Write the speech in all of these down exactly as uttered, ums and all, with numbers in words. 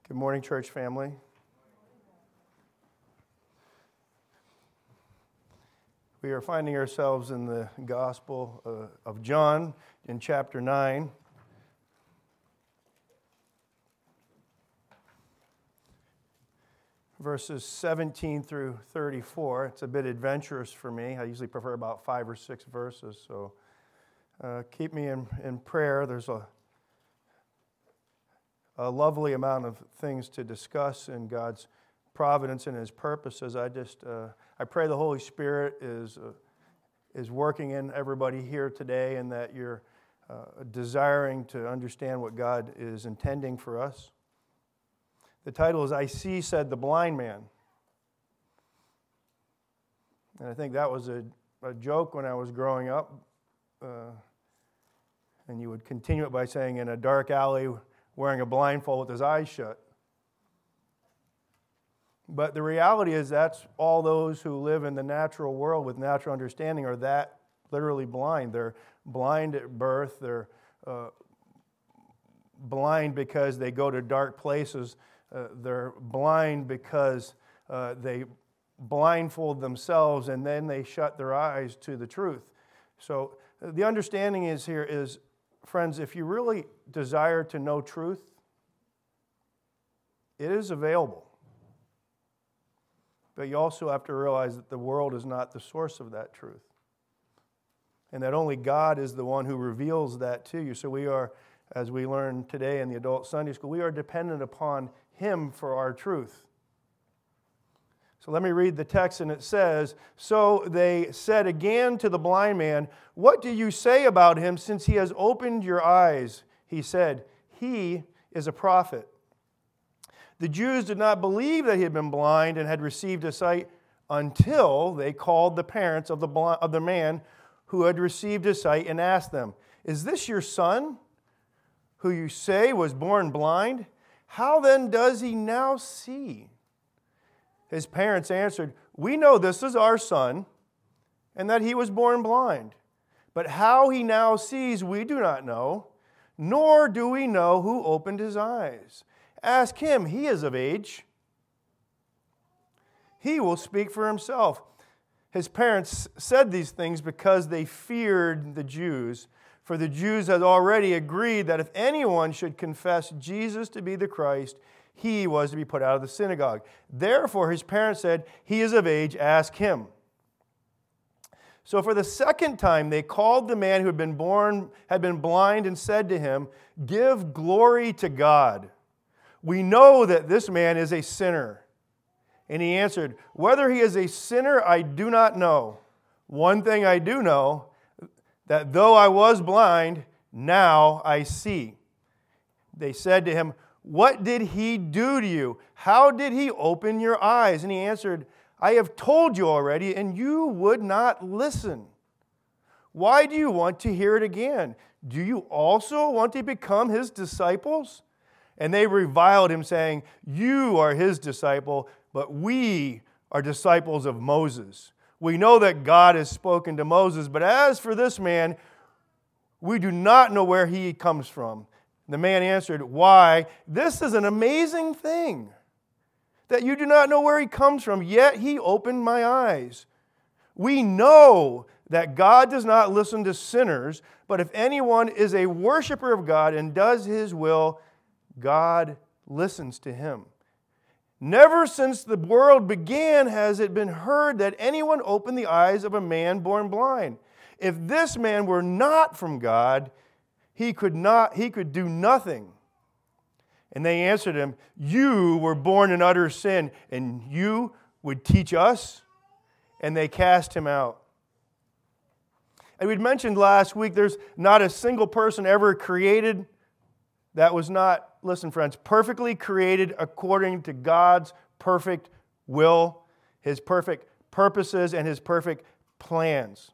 Good morning, church family. We are finding ourselves in the Gospel uh, of John in chapter nine. Verses seventeen through thirty-four. It's a bit adventurous for me. I usually prefer about five or six verses, so uh, keep me in, in prayer. There's a a lovely amount of things to discuss in God's providence and His purposes. I just, uh, I pray the Holy Spirit is uh, is working in everybody here today, and that you're uh, desiring to understand what God is intending for us. The title is "I See," said the blind man. And I think that was a, a joke when I was growing up. Uh, and you would continue it by saying, "In a dark alley, wearing a blindfold with his eyes shut." But the reality is that's all those who live in the natural world with natural understanding are that literally blind. They're blind at birth. They're uh, blind because they go to dark places. Uh, they're blind because uh, they blindfold themselves and then they shut their eyes to the truth. So uh, the understanding is here is, friends, if you really desire to know truth, it is available. But you also have to realize that the world is not the source of that truth. And that only God is the one who reveals that to you. So we are, as we learned today in the adult Sunday school, we are dependent upon Him for our truth. So let me read the text, and it says, "So they said again to the blind man, 'What do you say about him since he has opened your eyes?' He said, 'He is a prophet.' The Jews did not believe that he had been blind and had received a sight until they called the parents of the blind, of the man who had received his sight and asked them, 'Is this your son, who you say was born blind? How then does he now see?' His parents answered, 'We know this is our son, and that he was born blind. But how he now sees we do not know, nor do we know who opened his eyes. Ask him, he is of age. He will speak for himself.' His parents said these things because they feared the Jews, for the Jews had already agreed that if anyone should confess Jesus to be the Christ, he was to be put out of the synagogue. Therefore his parents said, 'He is of age, ask him.' So for the second time they called the man who had been born, had been blind, and said to him, 'Give glory to God. We know that this man is a sinner.' And he answered, 'Whether he is a sinner, I do not know. One thing I do know, that though I was blind, now I see.' They said to him, 'What did he do to you? How did he open your eyes?' And he answered, 'I have told you already, and you would not listen. Why do you want to hear it again? Do you also want to become his disciples?' And they reviled him, saying, 'You are his disciple, but we are disciples of Moses. We know that God has spoken to Moses, but as for this man, we do not know where he comes from.' The man answered, 'Why, this is an amazing thing, that you do not know where he comes from, yet he opened my eyes. We know that God does not listen to sinners, but if anyone is a worshiper of God and does his will, God listens to him. Never since the world began has it been heard that anyone opened the eyes of a man born blind. If this man were not from God, he could not, he could do nothing.' And they answered him, 'You were born in utter sin, and you would teach us?' And they cast him out." And we'd mentioned last week there's not a single person ever created that was not, listen friends, perfectly created according to God's perfect will, His perfect purposes, and His perfect plans.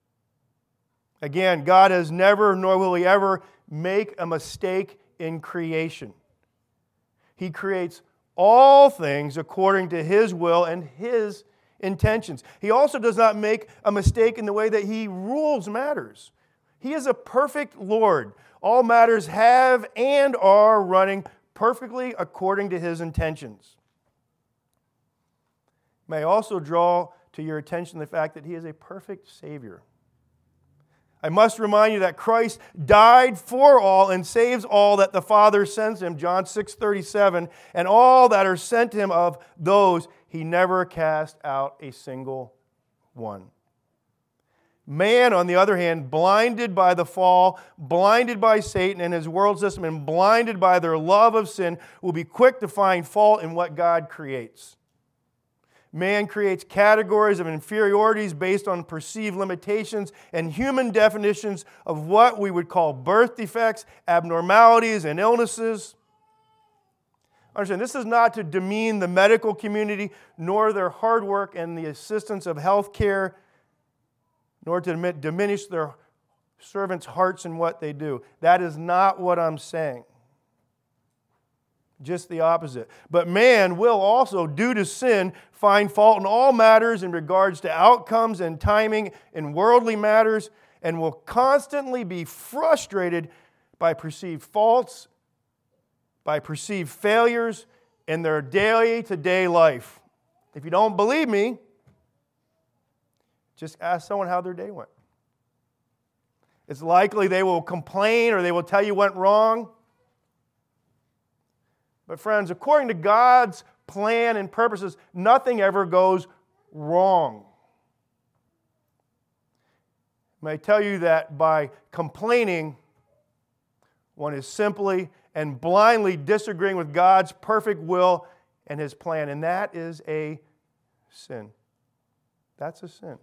Again, God has never, nor will He ever, make a mistake in creation. He creates all things according to His will and His intentions. He also does not make a mistake in the way that He rules matters. He is a perfect Lord. All matters have and are running perfectly according to his intentions. May I also draw to your attention the fact that he is a perfect Savior. I must remind you that Christ died for all and saves all that the Father sends him, John six thirty-seven, and all that are sent him of those he never cast out a single one. Man, on the other hand, blinded by the fall, blinded by Satan and his world system, and blinded by their love of sin, will be quick to find fault in what God creates. Man creates categories of inferiorities based on perceived limitations and human definitions of what we would call birth defects, abnormalities, and illnesses. Understand, this is not to demean the medical community, nor their hard work and the assistance of health care, nor to diminish their servants' hearts in what they do. That is not what I'm saying. Just the opposite. But man will also, due to sin, find fault in all matters in regards to outcomes and timing in worldly matters, and will constantly be frustrated by perceived faults, by perceived failures in their day-to-day life. If you don't believe me, just ask someone how their day went. It's likely they will complain or they will tell you what went wrong. But friends, according to God's plan and purposes, nothing ever goes wrong. May I tell you that by complaining, one is simply and blindly disagreeing with God's perfect will and His plan, and that is a sin. That's a sin.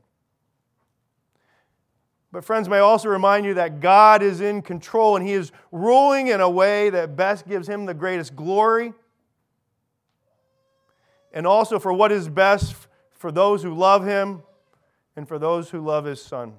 But friends, may I also remind you that God is in control and He is ruling in a way that best gives Him the greatest glory, and also for what is best for those who love Him and for those who love His Son.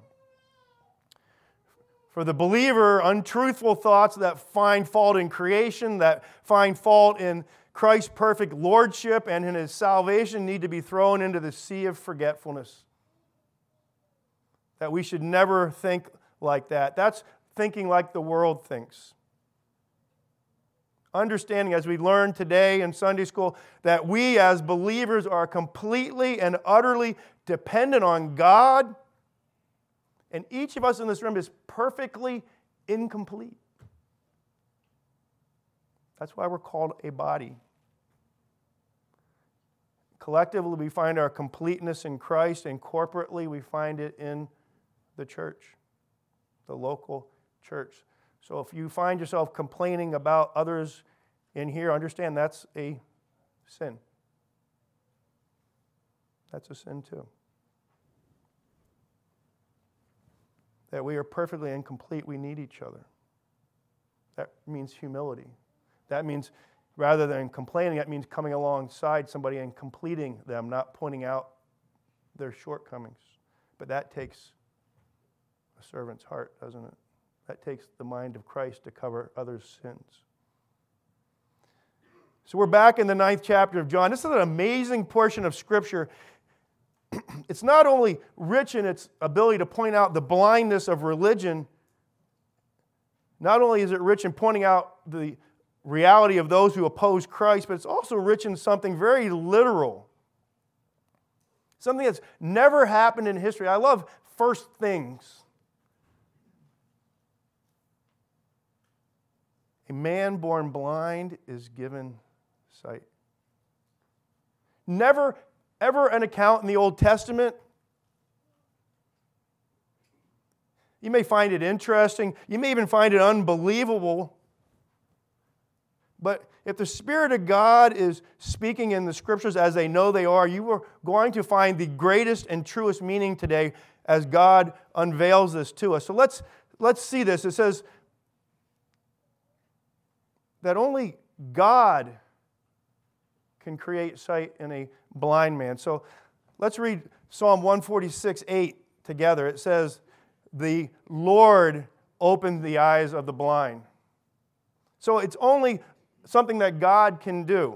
For the believer, untruthful thoughts that find fault in creation, that find fault in Christ's perfect lordship and in His salvation need to be thrown into the sea of forgetfulness. That we should never think like that. That's thinking like the world thinks. Understanding, as we learned today in Sunday school, that we as believers are completely and utterly dependent on God, and each of us in this room is perfectly incomplete. That's why we're called a body. Collectively, we find our completeness in Christ, and corporately, we find it in the church, the local church. So if you find yourself complaining about others in here, understand that's a sin. That's a sin too. That we are perfectly incomplete, we need each other. That means humility. That means, rather than complaining, that means coming alongside somebody and completing them, not pointing out their shortcomings. But that takes a servant's heart, doesn't it? That takes the mind of Christ to cover others' sins. So we're back in the ninth chapter of John. This is an amazing portion of Scripture. It's not only rich in its ability to point out the blindness of religion, not only is it rich in pointing out the reality of those who oppose Christ, but it's also rich in something very literal. Something that's never happened in history. I love first things. A man born blind is given sight. Never, ever an account in the Old Testament. You may find it interesting. You may even find it unbelievable. But if the Spirit of God is speaking in the Scriptures as they know they are, you are going to find the greatest and truest meaning today as God unveils this to us. So let's, let's see this. It says that only God can create sight in a blind man. So let's read Psalm one forty-six, eight together. It says, "The Lord opened the eyes of the blind." So it's only something that God can do.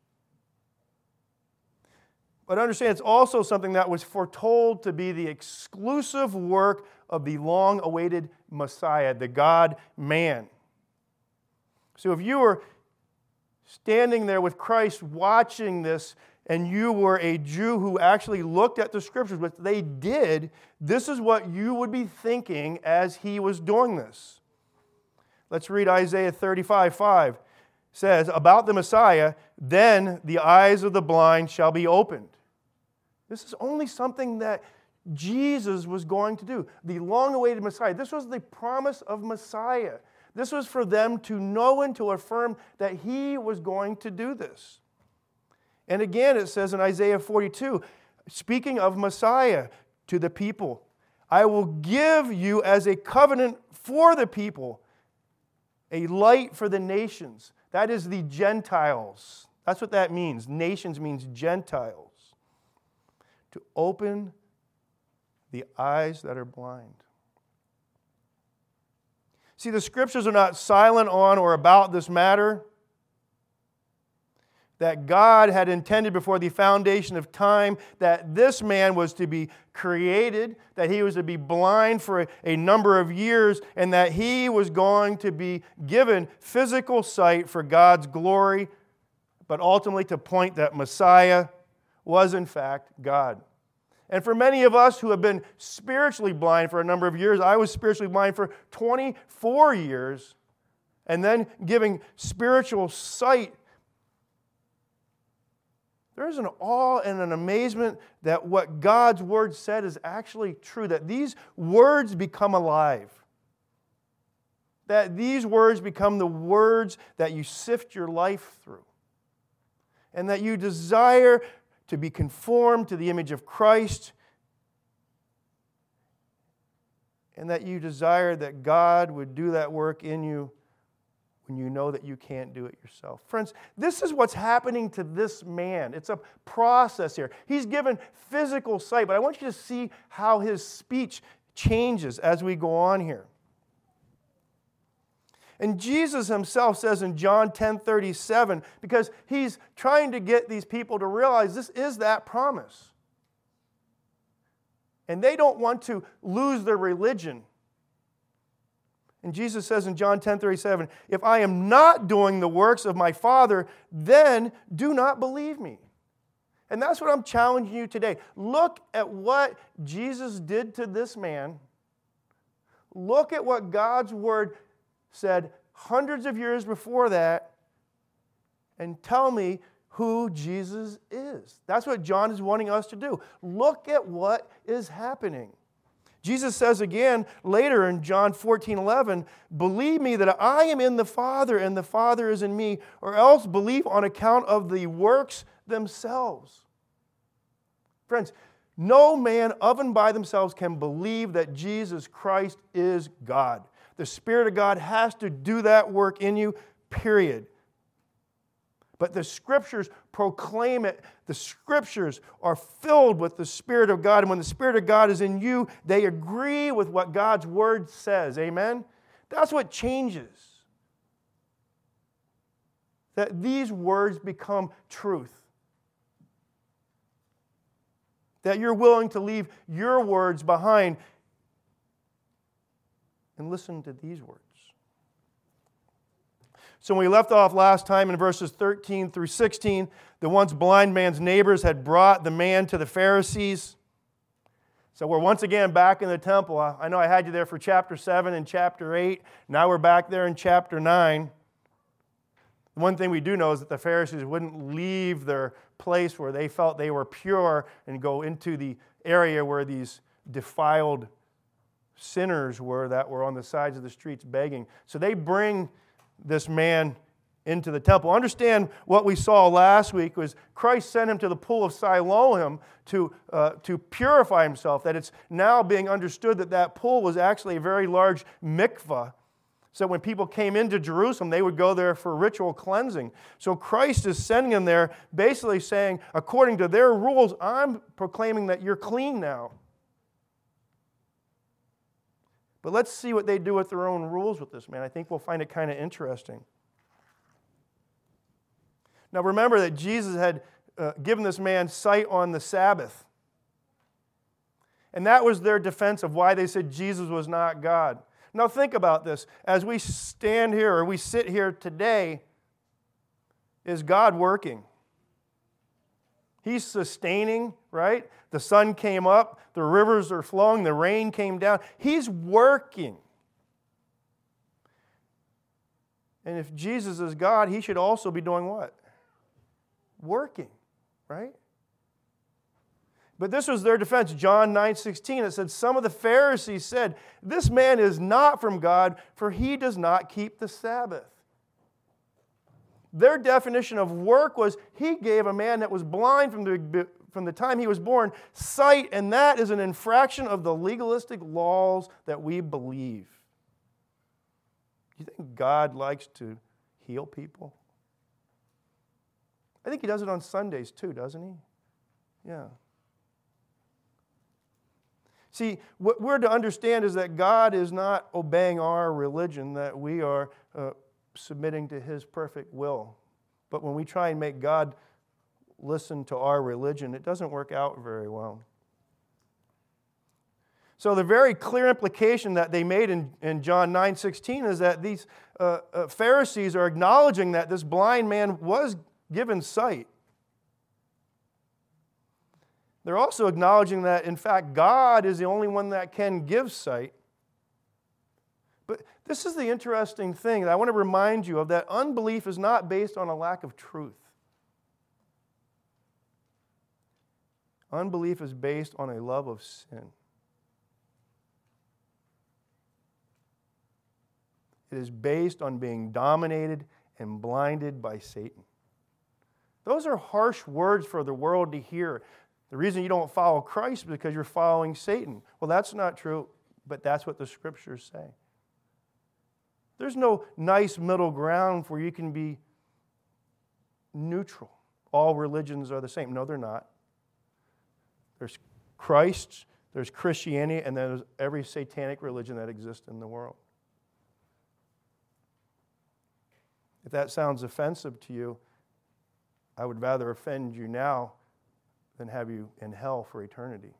But understand, it's also something that was foretold to be the exclusive work of the long-awaited Messiah, the God-man. So if you were standing there with Christ watching this, and you were a Jew who actually looked at the Scriptures, which they did, this is what you would be thinking as he was doing this. Let's read Isaiah thirty-five five. It says, about the Messiah, then the eyes of the blind shall be opened. This is only something that Jesus was going to do. The long-awaited Messiah. This was the promise of Messiah. This was for them to know and to affirm that he was going to do this. And again, it says in Isaiah forty-two, speaking of Messiah to the people, I will give you as a covenant for the people, a light for the nations. That is the Gentiles. That's what that means. Nations means Gentiles. To open the eyes that are blind. See, the Scriptures are not silent on or about this matter. That God had intended before the foundation of time that this man was to be created, that he was to be blind for a, a number of years, and that he was going to be given physical sight for God's glory, but ultimately to point that Messiah was in fact God. And for many of us who have been spiritually blind for a number of years, I was spiritually blind for twenty-four years, and then giving spiritual sight, there's an awe and an amazement that what God's Word said is actually true, that these words become alive. That these words become the words that you sift your life through. And that you desire to be conformed to the image of Christ. And that you desire that God would do that work in you when you know that you can't do it yourself. Friends, this is what's happening to this man. It's a process here. He's given physical sight, but I want you to see how his speech changes as we go on here. And Jesus himself says in John ten thirty-seven, because he's trying to get these people to realize this is that promise. And they don't want to lose their religion. And Jesus says in John ten thirty-seven, if I am not doing the works of my Father, then do not believe me. And that's what I'm challenging you today. Look at what Jesus did to this man. Look at what God's Word said hundreds of years before that, and tell me who Jesus is. That's what John is wanting us to do. Look at what is happening. Jesus says again later in John fourteen eleven, believe me that I am in the Father and the Father is in me, or else believe on account of the works themselves. Friends, no man of and by themselves can believe that Jesus Christ is God. The Spirit of God has to do that work in you, period. But the Scriptures proclaim it. The Scriptures are filled with the Spirit of God. And when the Spirit of God is in you, they agree with what God's Word says. Amen? That's what changes. That these words become truth. That you're willing to leave your words behind and listen to these words. So when we left off last time in verses thirteen through sixteen, the once blind man's neighbors had brought the man to the Pharisees. So we're once again back in the temple. I know I had you there for chapter seven and chapter eight. Now we're back there in chapter nine. The one thing we do know is that the Pharisees wouldn't leave their place where they felt they were pure and go into the area where these defiled sinners were that were on the sides of the streets begging. So they bring this man into the temple. Understand what we saw last week was Christ sent him to the pool of Siloam to, uh, to purify himself, that it's now being understood that that pool was actually a very large mikvah. So when people came into Jerusalem, they would go there for ritual cleansing. So Christ is sending them there, basically saying, according to their rules, I'm proclaiming that you're clean now. But let's see what they do with their own rules with this man. I think we'll find it kind of interesting. Now remember that Jesus had uh, given this man sight on the Sabbath. And that was their defense of why they said Jesus was not God. Now think about this. As we stand here or we sit here today, is God working. He's sustaining, right? The sun came up, the rivers are flowing, the rain came down. He's working. And if Jesus is God, He should also be doing what? Working, right? But this was their defense. John nine sixteen, it said, some of the Pharisees said, this man is not from God, for he does not keep the Sabbath. Their definition of work was He gave a man that was blind from the, from the time he was born sight, and that is an infraction of the legalistic laws that we believe. Do you think God likes to heal people? I think He does it on Sundays too, doesn't He? Yeah. See, what we're to understand is that God is not obeying our religion, that we are uh, submitting to His perfect will. But when we try and make God listen to our religion, it doesn't work out very well. So the very clear implication that they made in, in John nine sixteen is that these uh, uh, Pharisees are acknowledging that this blind man was given sight. They're also acknowledging that, in fact, God is the only one that can give sight. But this is the interesting thing that I want to remind you of, that unbelief is not based on a lack of truth. Unbelief is based on a love of sin. It is based on being dominated and blinded by Satan. Those are harsh words for the world to hear. The reason you don't follow Christ is because you're following Satan. Well, that's not true, but that's what the Scriptures say. There's no nice middle ground where you can be neutral. All religions are the same. No, they're not. There's Christ, there's Christianity, and there's every satanic religion that exists in the world. If that sounds offensive to you, I would rather offend you now than have you in hell for eternity.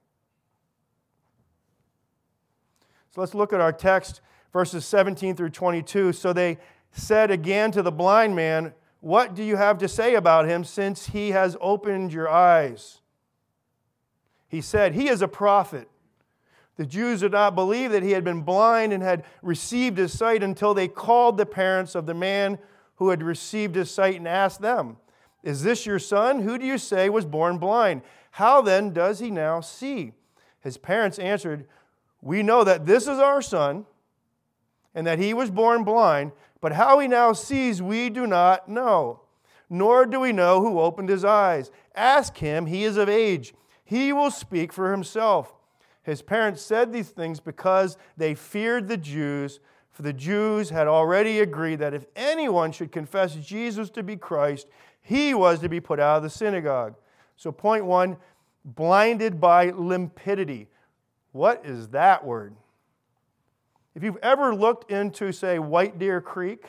So let's look at our text, verses seventeen through twenty-two. So they said again to the blind man, what do you have to say about him, since he has opened your eyes? He said, he is a prophet. The Jews did not believe that he had been blind and had received his sight until they called the parents of the man who had received his sight and asked them, is this your son? Who do you say was born blind? How then does he now see? His parents answered, we know that this is our son and that he was born blind, but how he now sees we do not know, nor do we know who opened his eyes. Ask him, he is of age. He will speak for himself. His parents said these things because they feared the Jews, for the Jews had already agreed that if anyone should confess Jesus to be Christ, he was to be put out of the synagogue. So point one, blinded by limpidity. What is that word? If you've ever looked into, say, White Deer Creek,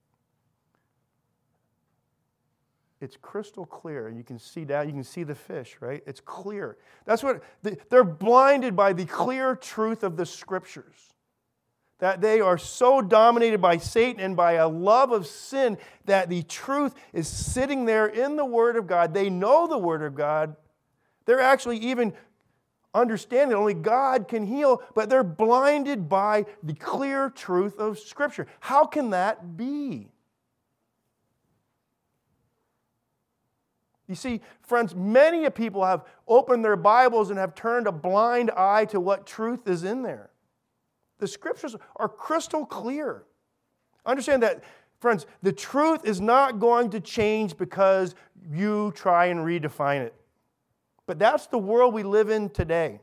it's crystal clear. You can see that. You can see the fish, right? It's clear. That's what they're blinded by, the clear truth of the Scriptures. That they are so dominated by Satan and by a love of sin that the truth is sitting there in the Word of God. They know the Word of God. They're actually even understanding that only God can heal, but they're blinded by the clear truth of Scripture. How can that be? You see, friends, many people have opened their Bibles and have turned a blind eye to what truth is in there. The Scriptures are crystal clear. Understand that, friends, the truth is not going to change because you try and redefine it. But that's the world we live in today.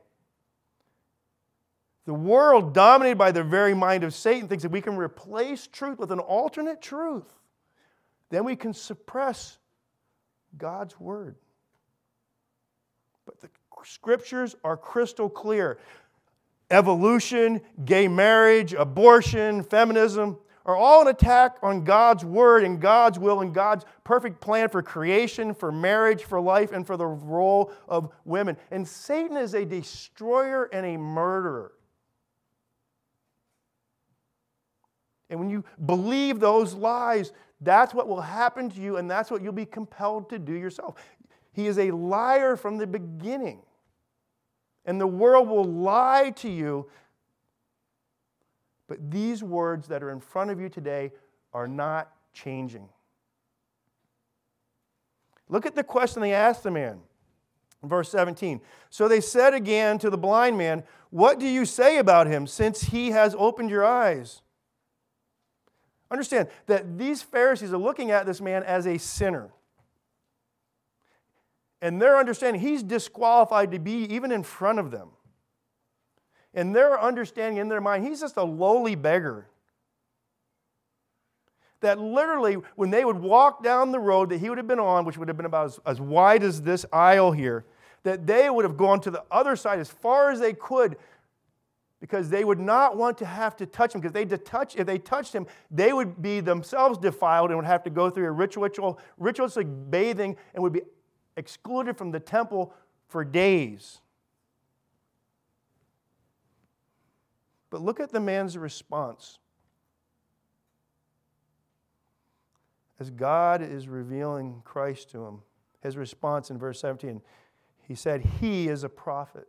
The world, dominated by the very mind of Satan, thinks that we can replace truth with an alternate truth. Then we can suppress God's Word. But the Scriptures are crystal clear. Evolution, gay marriage, abortion, feminism are all an attack on God's Word and God's will and God's perfect plan for creation, for marriage, for life, and for the role of women. And Satan is a destroyer and a murderer. And when you believe those lies, That's what will happen to you, and that's what you'll be compelled to do yourself. He is a liar from the beginning. And the world will lie to you. But these words that are in front of you today are not changing. Look at the question they asked the man. Verse seventeen. So they said again to the blind man, "What do you say about him, since he has opened your eyes?" Understand that these Pharisees are looking at this man as a sinner. And they're understanding he's disqualified to be even in front of them. And they're understanding in their mind he's just a lowly beggar. That literally, when they would walk down the road that he would have been on, which would have been about as, as wide as this aisle here, that they would have gone to the other side as far as they could, because they would not want to have to touch him. Because they touch, if they touched him, they would be themselves defiled and would have to go through a ritual, ritualistic bathing and would be excluded from the temple for days. But look at the man's response. As God is revealing Christ to him, his response in verse seventeen, he said, "He is a prophet."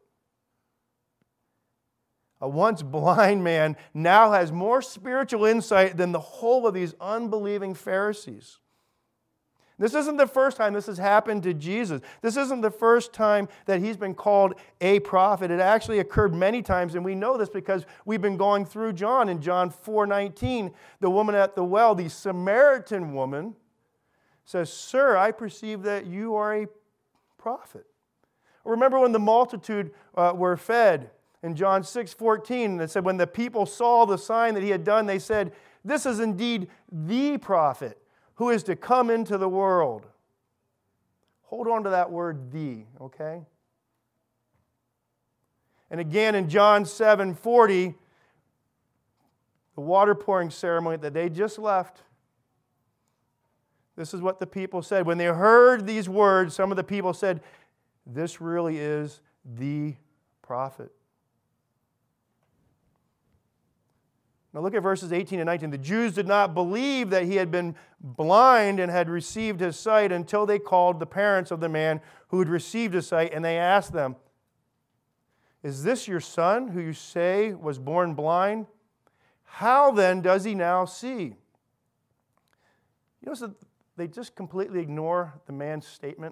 A once blind man now has more spiritual insight than the whole of these unbelieving Pharisees. This isn't the first time this has happened to Jesus. This isn't the first time that he's been called a prophet. It actually occurred many times, and we know this because we've been going through John. In John four nineteen, the woman at the well, the Samaritan woman, says, "Sir, I perceive that you are a prophet." Remember when the multitude uh, were fed in John six fourteen, it said, when the people saw the sign that he had done, they said, "This is indeed the prophet who is to come into the world." Hold on to that word, "the," okay? And again in John seven forty, the water pouring ceremony that they just left, this is what the people said. When they heard these words, some of the people said, "This really is the prophet." Now look at verses eighteen and nineteen. The Jews did not believe that he had been blind and had received his sight until they called the parents of the man who had received his sight, and they asked them, "Is this your son who you say was born blind? How then does he now see?" You notice that they just completely ignore the man's statement.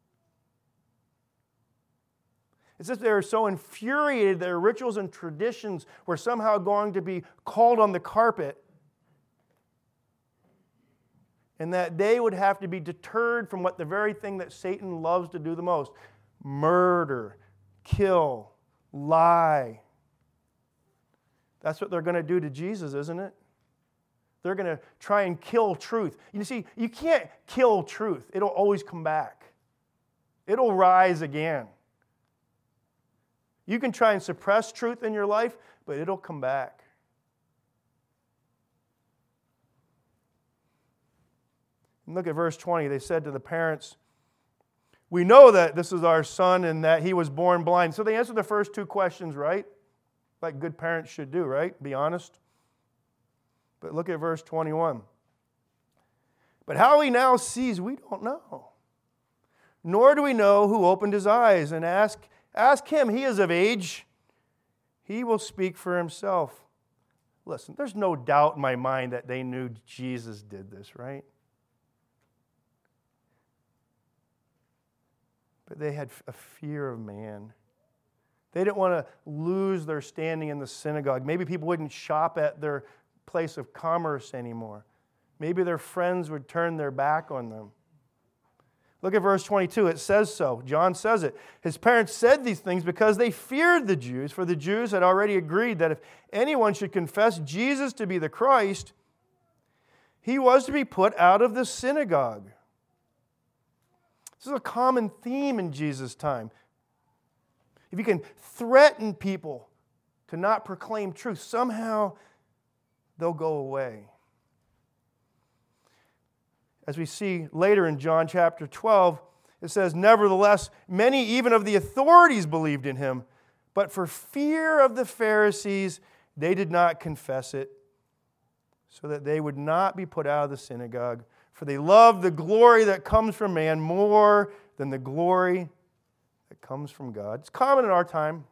It's as if they were so infuriated their rituals and traditions were somehow going to be called on the carpet, and that they would have to be deterred from what the very thing that Satan loves to do the most: murder, kill, lie. That's what they're going to do to Jesus, isn't it? They're going to try and kill truth. You see, you can't kill truth. It'll always come back. It'll rise again. You can try and suppress truth in your life, but it'll come back. And look at verse twenty. They said to the parents, "We know that this is our son and that he was born blind." So they answered the first two questions right, like good parents should do, right? Be honest. But look at verse twenty-one. "But how he now sees, we don't know. Nor do we know who opened his eyes, and ask Ask him, he is of age. He will speak for himself." Listen, there's no doubt in my mind that they knew Jesus did this, right? But they had a fear of man. They didn't want to lose their standing in the synagogue. Maybe people wouldn't shop at their place of commerce anymore. Maybe their friends would turn their back on them. Look at verse twenty-two. It says so. John says it. His parents said these things because they feared the Jews, for the Jews had already agreed that if anyone should confess Jesus to be the Christ, he was to be put out of the synagogue. This is a common theme in Jesus' time. If you can threaten people to not proclaim truth, somehow they'll go away. As we see later in John chapter twelve, it says, "Nevertheless, many even of the authorities believed in him, but for fear of the Pharisees, they did not confess it, so that they would not be put out of the synagogue. For they love the glory that comes from man more than the glory that comes from God. It's common in our time.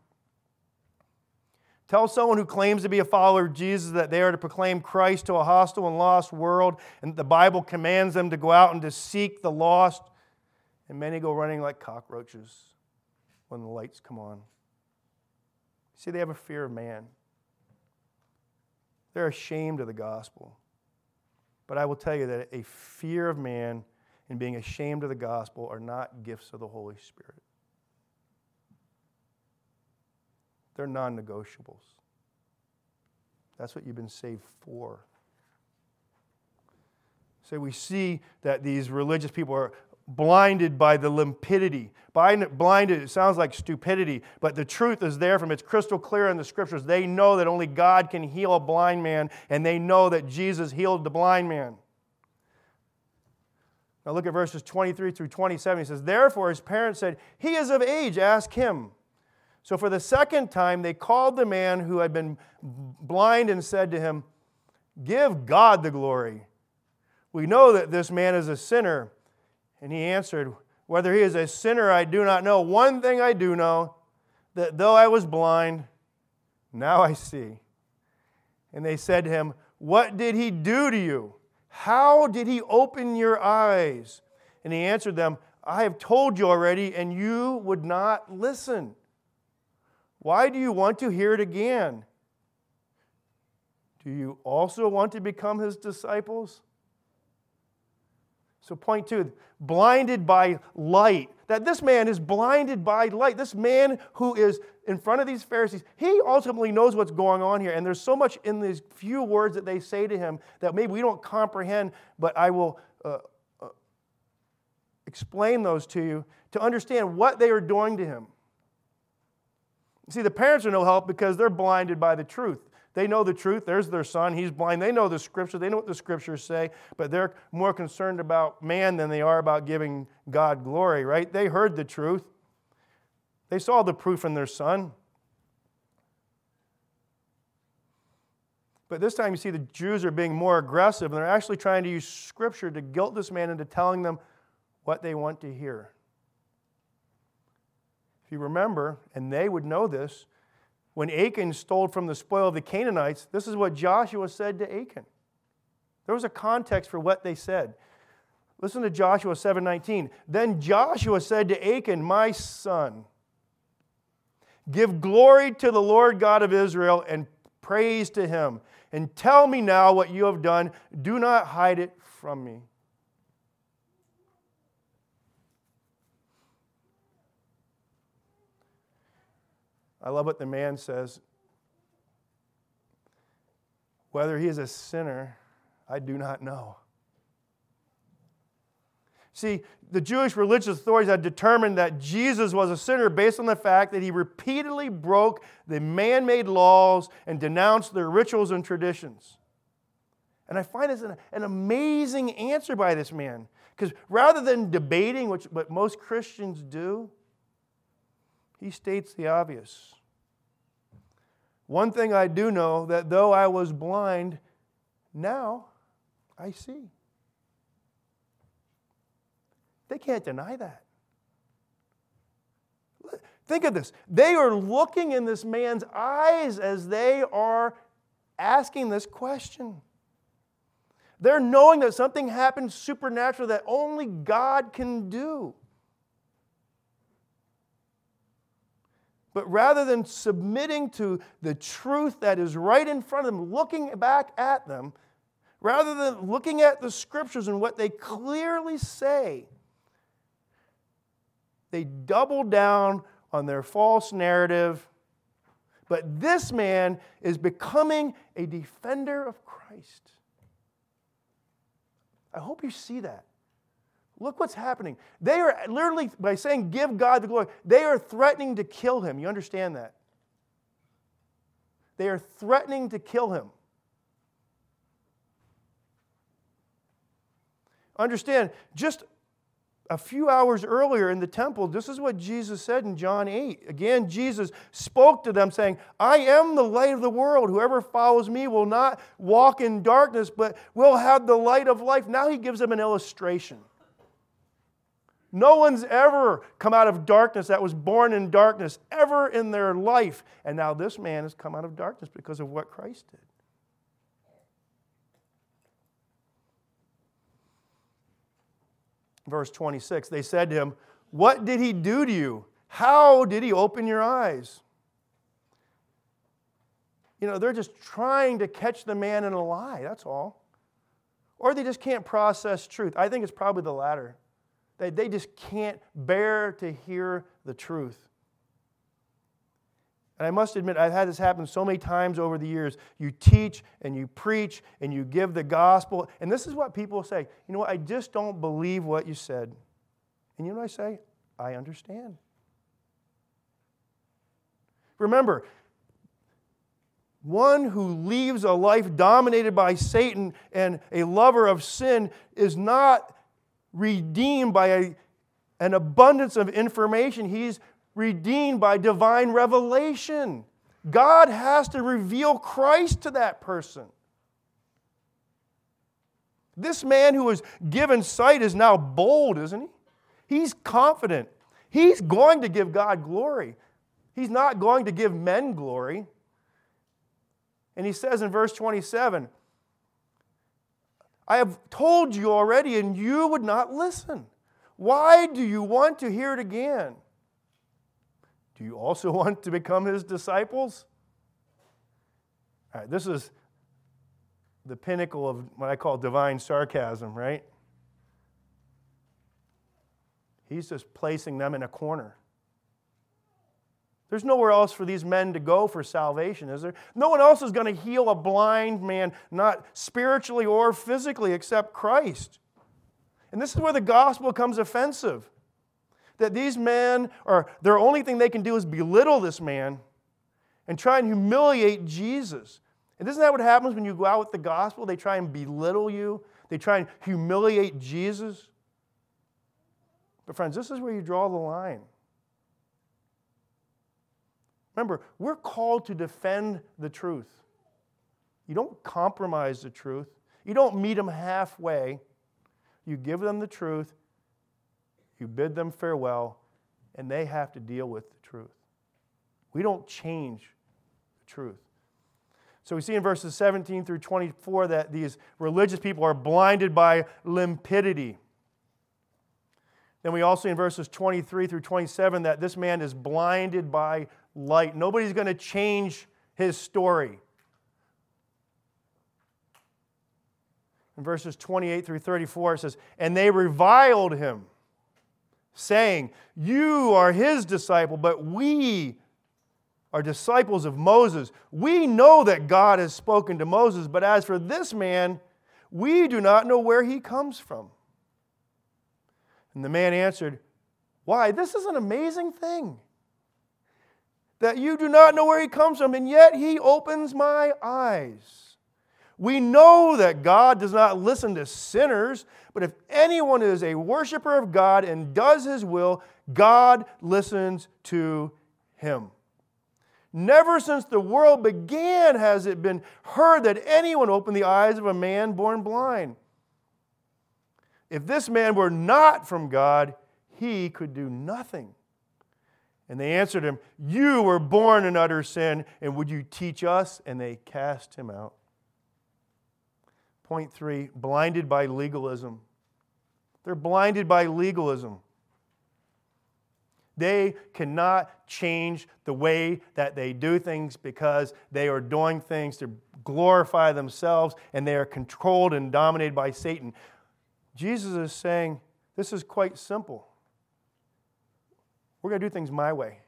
Tell someone who claims to be a follower of Jesus that they are to proclaim Christ to a hostile and lost world, and the Bible commands them to go out and to seek the lost, and many go running like cockroaches when the lights come on. See, they have a fear of man. They're ashamed of the gospel. But I will tell you that a fear of man and being ashamed of the gospel are not gifts of the Holy Spirit. They're non-negotiables. That's what you've been saved for. So we see that these religious people are blinded by the limpidity. Blinded, it sounds like stupidity, but the truth is there from it's crystal clear in the Scriptures. They know that only God can heal a blind man, and they know that Jesus healed the blind man. Now look at verses twenty-three through twenty-seven. He says, "Therefore his parents said, 'He is of age, ask him.' So for the second time they called the man who had been blind and said to him, 'Give God the glory. We know that this man is a sinner.' And he answered, 'Whether he is a sinner I do not know. One thing I do know, that though I was blind, now I see.' And they said to him, 'What did he do to you? How did he open your eyes?' And he answered them, 'I have told you already, and you would not listen. Why do you want to hear it again? Do you also want to become his disciples?' So point two, blinded by light. That this man is blinded by light. This man who is in front of these Pharisees, he ultimately knows what's going on here. And there's so much in these few words that they say to him that maybe we don't comprehend, but I will uh, uh, explain those to you to understand what they are doing to him. See, the parents are no help because they're blinded by the truth. They know the truth. There's their son. He's blind. They know the Scripture. They know what the Scriptures say, but they're more concerned about man than they are about giving God glory, right? They heard the truth. They saw the proof in their son. But this time you see the Jews are being more aggressive, and they're actually trying to use Scripture to guilt this man into telling them what they want to hear. If you remember, and they would know this, when Achan stole from the spoil of the Canaanites, this is what Joshua said to Achan. There was a context for what they said. Listen to Joshua seven nineteen. "Then Joshua said to Achan, 'My son, give glory to the Lord God of Israel and praise to him. And tell me now what you have done. Do not hide it from me.'" I love what the man says. "Whether he is a sinner, I do not know." See, the Jewish religious authorities had determined that Jesus was a sinner based on the fact that he repeatedly broke the man-made laws and denounced their rituals and traditions. And I find this an, an amazing answer by this man. Because rather than debating, which what most Christians do, he states the obvious. "One thing I do know, that though I was blind, now I see." They can't deny that. Think of this. They are looking in this man's eyes as they are asking this question. They're knowing that something happened supernatural that only God can do. But rather than submitting to the truth that is right in front of them, looking back at them, rather than looking at the Scriptures and what they clearly say, they double down on their false narrative. But this man is becoming a defender of Christ. I hope you see that. Look what's happening. They are literally, by saying, "Give God the glory," they are threatening to kill him. You understand that? They are threatening to kill him. Understand, just a few hours earlier in the temple, this is what Jesus said in John eight. Again, Jesus spoke to them saying, I am the light of the world. Whoever follows me will not walk in darkness, but will have the light of life. Now he gives them an illustration. No one's ever come out of darkness that was born in darkness, ever in their life. And now this man has come out of darkness because of what Christ did. Verse twenty-six, they said to him, what did he do to you? How did he open your eyes? You know, they're just trying to catch the man in a lie, that's all. Or they just can't process truth. I think it's probably the latter. They, they just can't bear to hear the truth. And I must admit, I've had this happen so many times over the years. You teach and you preach and you give the gospel. And this is what people say. You know what? I just don't believe what you said. And you know what I say? I understand. Remember, one who leaves a life dominated by Satan and a lover of sin is not redeemed by a, an abundance of information. He's redeemed by divine revelation. God has to reveal Christ to that person. This man who was given sight is now bold, isn't he? He's confident. He's going to give God glory. He's not going to give men glory. And he says in verse twenty-seven, I have told you already and you would not listen. Why do you want to hear it again? Do you also want to become his disciples? All right, this is the pinnacle of what I call divine sarcasm, right? He's just placing them in a corner. There's nowhere else for these men to go for salvation, is there? No one else is going to heal a blind man, not spiritually or physically, except Christ. And this is where the gospel becomes offensive. That these men, are their only thing they can do is belittle this man and try and humiliate Jesus. And isn't that what happens when you go out with the gospel? They try and belittle you. They try and humiliate Jesus. But friends, this is where you draw the line. Remember, we're called to defend the truth. You don't compromise the truth. You don't meet them halfway. You give them the truth. You bid them farewell, and they have to deal with the truth. We don't change the truth. So we see in verses seventeen through twenty-four that these religious people are blinded by limpidity. Then we also see in verses twenty-three through twenty-seven that this man is blinded by light. Nobody's going to change his story. In verses twenty-eight through thirty-four it says, and they reviled him, saying, you are his disciple, but we are disciples of Moses. We know that God has spoken to Moses, but as for this man, we do not know where he comes from. And the man answered, why, this is an amazing thing, that you do not know where he comes from, and yet he opens my eyes. We know that God does not listen to sinners, but if anyone is a worshiper of God and does his will, God listens to him. Never since the world began has it been heard that anyone opened the eyes of a man born blind. If this man were not from God, he could do nothing. And they answered him, you were born in utter sin, and would you teach us? And they cast him out. Point three, blinded by legalism. They're blinded by legalism. They cannot change the way that they do things because they are doing things to glorify themselves, and they are controlled and dominated by Satan. Jesus is saying, this is quite simple. We're going to do things my way.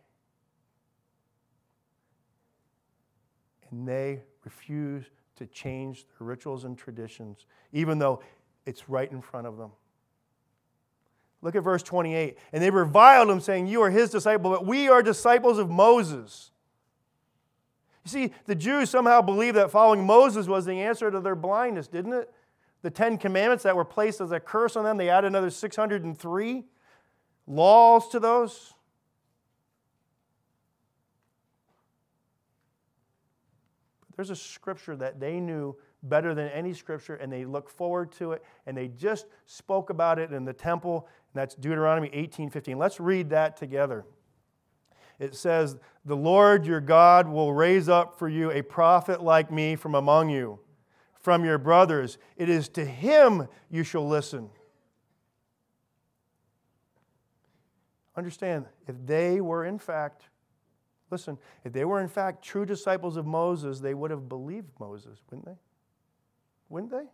And they refuse to change their rituals and traditions, even though it's right in front of them. Look at verse twenty-eight. And they reviled him, saying, you are his disciple, but we are disciples of Moses. You see, the Jews somehow believed that following Moses was the answer to their blindness, didn't it? The Ten Commandments that were placed as a curse on them, they added another six hundred three laws to those. There's a scripture that they knew better than any scripture, and they looked forward to it, and they just spoke about it in the temple, and that's Deuteronomy eighteen fifteen. Let's read that together. It says, "The Lord your God will raise up for you a prophet like me from among you, from your brothers. It is to him you shall listen." Understand, if they were in fact, listen, if they were in fact true disciples of Moses, they would have believed Moses, wouldn't they? Wouldn't they?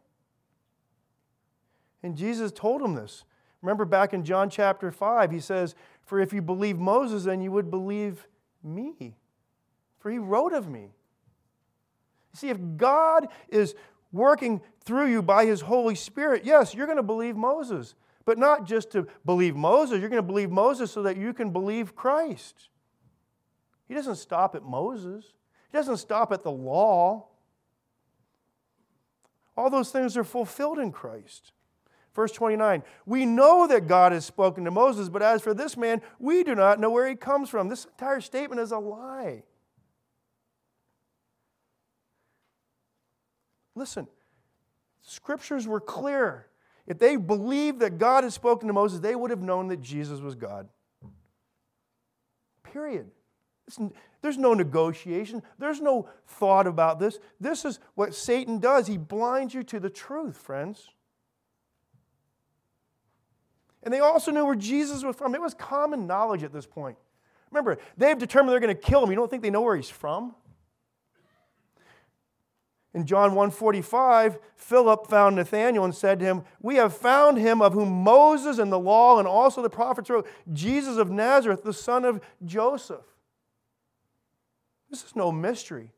And Jesus told them this. Remember back in John chapter five, he says, "For if you believe Moses, then you would believe me, for he wrote of me." See, if God is working through you by his Holy Spirit, yes, you're going to believe Moses. But not just to believe Moses. You're going to believe Moses so that you can believe Christ. He doesn't stop at Moses. He doesn't stop at the law. All those things are fulfilled in Christ. Verse twenty-nine, "We know that God has spoken to Moses, but as for this man, we do not know where he comes from." This entire statement is a lie. Listen, scriptures were clear. If they believed that God had spoken to Moses, they would have known that Jesus was God. Period. There's no negotiation. There's no thought about this. This is what Satan does. He blinds you to the truth, friends. And they also knew where Jesus was from. It was common knowledge at this point. Remember, they've determined they're going to kill him. You don't think they know where he's from? In John one forty-five, Philip found Nathanael and said to him, "We have found him of whom Moses and the law and also the prophets wrote, Jesus of Nazareth, the son of Joseph." This is no mystery.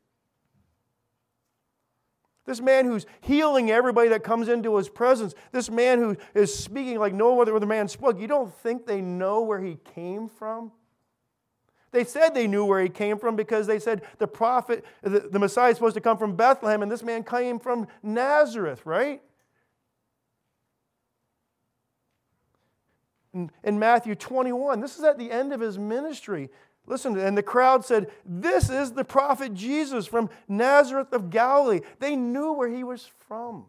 This man who's healing everybody that comes into his presence, this man who is speaking like no other man spoke, you don't think they know where he came from? They said they knew where he came from because they said the prophet, the, the Messiah is supposed to come from Bethlehem, and this man came from Nazareth, right? In, in Matthew twenty-one, this is at the end of his ministry. Listen, and the crowd said, "This is the prophet Jesus from Nazareth of Galilee." They knew where he was from.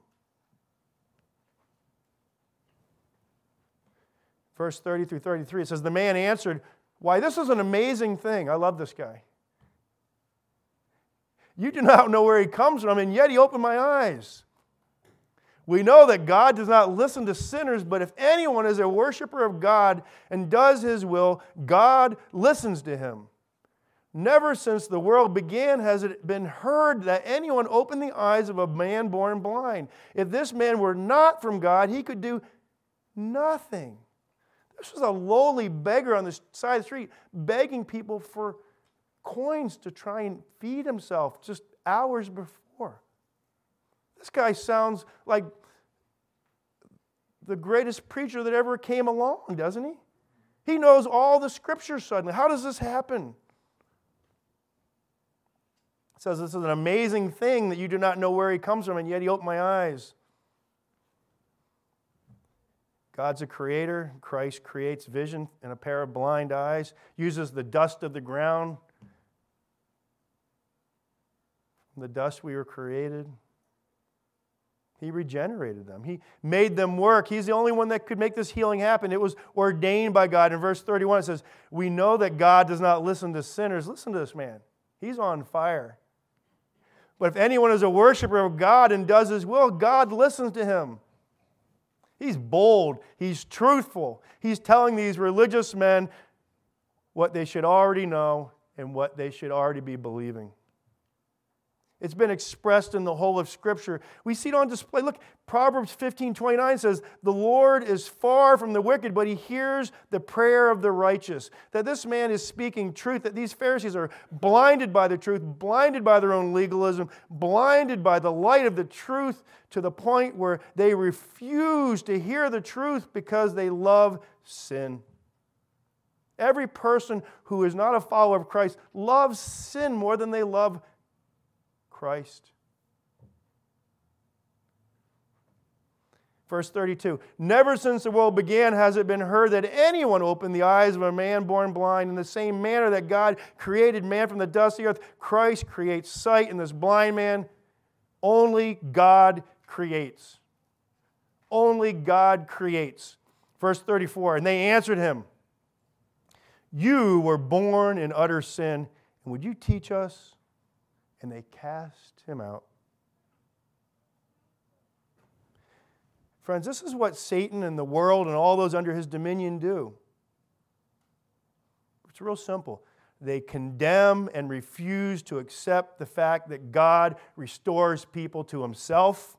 Verse thirty through thirty-three, it says, "The man answered, 'Why, this is an amazing thing.'" I love this guy. "You do not know where he comes from, and yet he opened my eyes. We know that God does not listen to sinners, but if anyone is a worshiper of God and does his will, God listens to him. Never since the world began has it been heard that anyone opened the eyes of a man born blind. If this man were not from God, he could do nothing." This was a lowly beggar on the side of the street begging people for coins to try and feed himself just hours before. This guy sounds like the greatest preacher that ever came along, doesn't he? He knows all the scriptures suddenly. How does this happen? It says this is an amazing thing that you do not know where he comes from, and yet he opened my eyes. God's a creator. Christ creates vision in a pair of blind eyes, uses the dust of the ground. From the dust we were created. He regenerated them. He made them work. He's the only one that could make this healing happen. It was ordained by God. In verse thirty-one it says, "We know that God does not listen to sinners." Listen to this man. He's on fire. "But if anyone is a worshiper of God and does his will, God listens to him." He's bold. He's truthful. He's telling these religious men what they should already know and what they should already be believing. It's been expressed in the whole of Scripture. We see it on display. Look, Proverbs fifteen twenty-nine says, "The Lord is far from the wicked, but he hears the prayer of the righteous." That this man is speaking truth, that these Pharisees are blinded by the truth, blinded by their own legalism, blinded by the light of the truth to the point where they refuse to hear the truth because they love sin. Every person who is not a follower of Christ loves sin more than they love Christ. Verse thirty-two, never since the world began has it been heard that anyone opened the eyes of a man born blind. In the same manner that God created man from the dust of the earth, Christ creates sight in this blind man. Only God creates. Only God creates. Verse thirty-four, and they answered him, you were born in utter sin, and would you teach us? And they cast him out. Friends, this is what Satan and the world and all those under his dominion do. It's real simple. They condemn and refuse to accept the fact that God restores people to himself.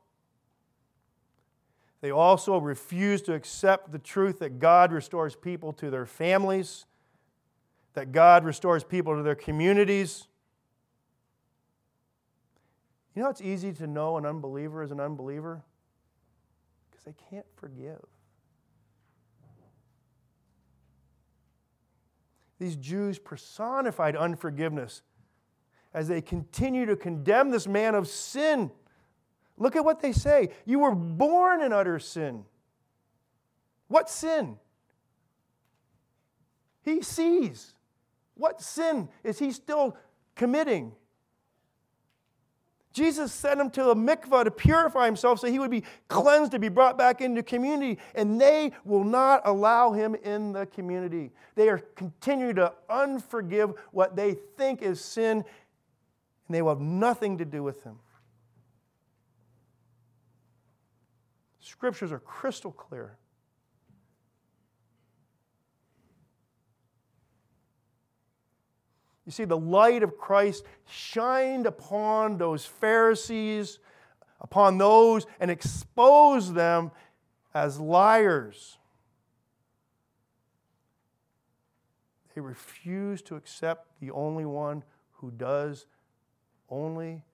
They also refuse to accept the truth that God restores people to their families, that God restores people to their communities. You know it's easy to know an unbeliever is an unbeliever? Because they can't forgive. These Jews personified unforgiveness as they continue to condemn this man of sin. Look at what they say. You were born in utter sin. What sin? He sees. What sin is he still committing? Jesus sent him to a mikvah to purify himself so he would be cleansed to be brought back into community. And they will not allow him in the community. They are continuing to unforgive what they think is sin, and they will have nothing to do with him. Scriptures are crystal clear. You see, the light of Christ shined upon those Pharisees, upon those, and exposed them as liars. They refuse to accept the only one who does only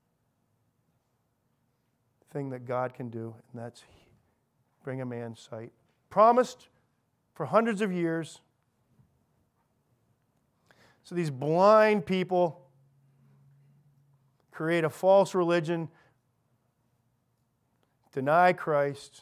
thing that God can do, and that's bring a man sight. Promised for hundreds of years. So these blind people create a false religion, deny Christ.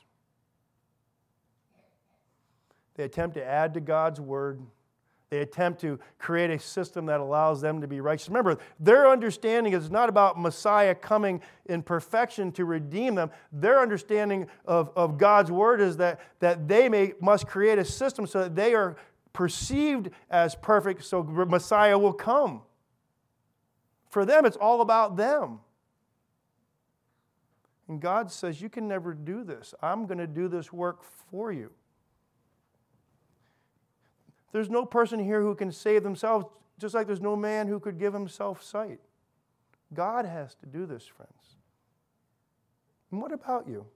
They attempt to add to God's word. They attempt to create a system that allows them to be righteous. Remember, their understanding is not about Messiah coming in perfection to redeem them. Their understanding of, of God's word is that, that they may must create a system so that they are perceived as perfect, so Messiah will come. For them, it's all about them. And God says, you can never do this. I'm going to do this work for you. There's no person here who can save themselves, just like there's no man who could give himself sight. God has to do this, friends. And what about you?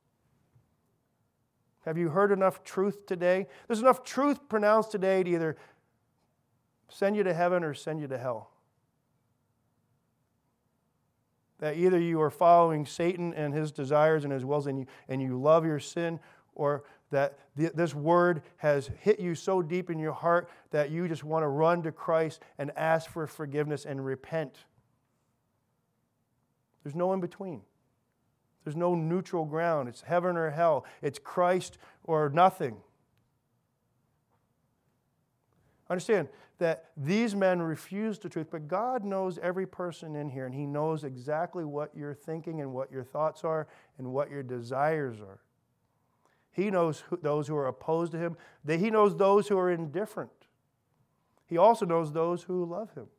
Have you heard enough truth today? There's enough truth pronounced today to either send you to heaven or send you to hell. That either you are following Satan and his desires and his wills and you, and you love your sin, or that the, this word has hit you so deep in your heart that you just want to run to Christ and ask for forgiveness and repent. There's no in between. There's no neutral ground. It's heaven or hell. It's Christ or nothing. Understand that these men refuse the truth, but God knows every person in here, and He knows exactly what you're thinking and what your thoughts are and what your desires are. He knows who, those who are opposed to Him. He knows those who are indifferent. He also knows those who love Him.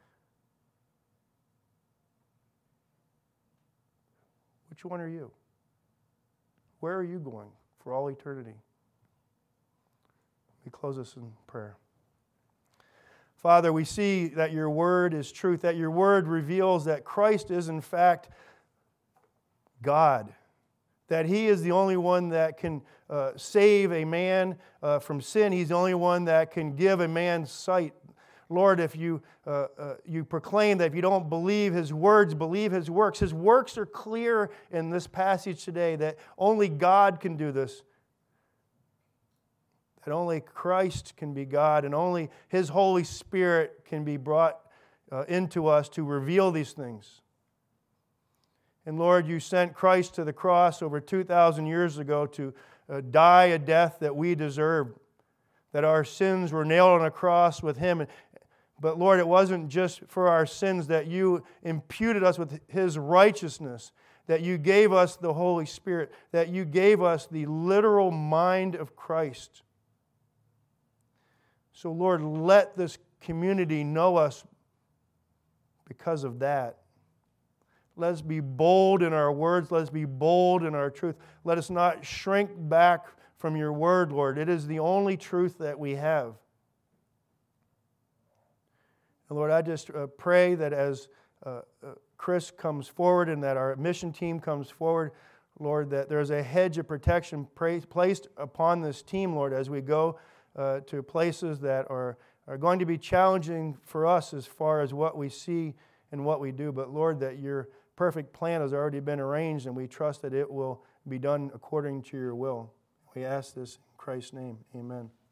Which one are you? Where are you going for all eternity? Let me close this in prayer. Father, we see that your word is truth, that your word reveals that Christ is in fact God, that He is the only one that can uh, save a man uh, from sin. He's the only one that can give a man sight. Lord, if you uh, uh, you proclaim that if you don't believe His words, believe His works. His works are clear in this passage today, that only God can do this. That only Christ can be God, and only His Holy Spirit can be brought uh, into us to reveal these things. And Lord, you sent Christ to the cross over two thousand years ago to uh, die a death that we deserved, that our sins were nailed on a cross with Him. But Lord, it wasn't just for our sins that you imputed us with His righteousness, that you gave us the Holy Spirit, that you gave us the literal mind of Christ. So Lord, let this community know us because of that. Let us be bold in our words. Let us be bold in our truth. Let us not shrink back from your word, Lord. It is the only truth that we have. And Lord, I just uh, pray that as uh, uh, Chris comes forward and that our mission team comes forward, Lord, that there's a hedge of protection pra- placed upon this team, Lord, as we go uh, to places that are, are going to be challenging for us as far as what we see and what we do. But Lord, that your perfect plan has already been arranged, and we trust that it will be done according to your will. We ask this in Christ's name. Amen.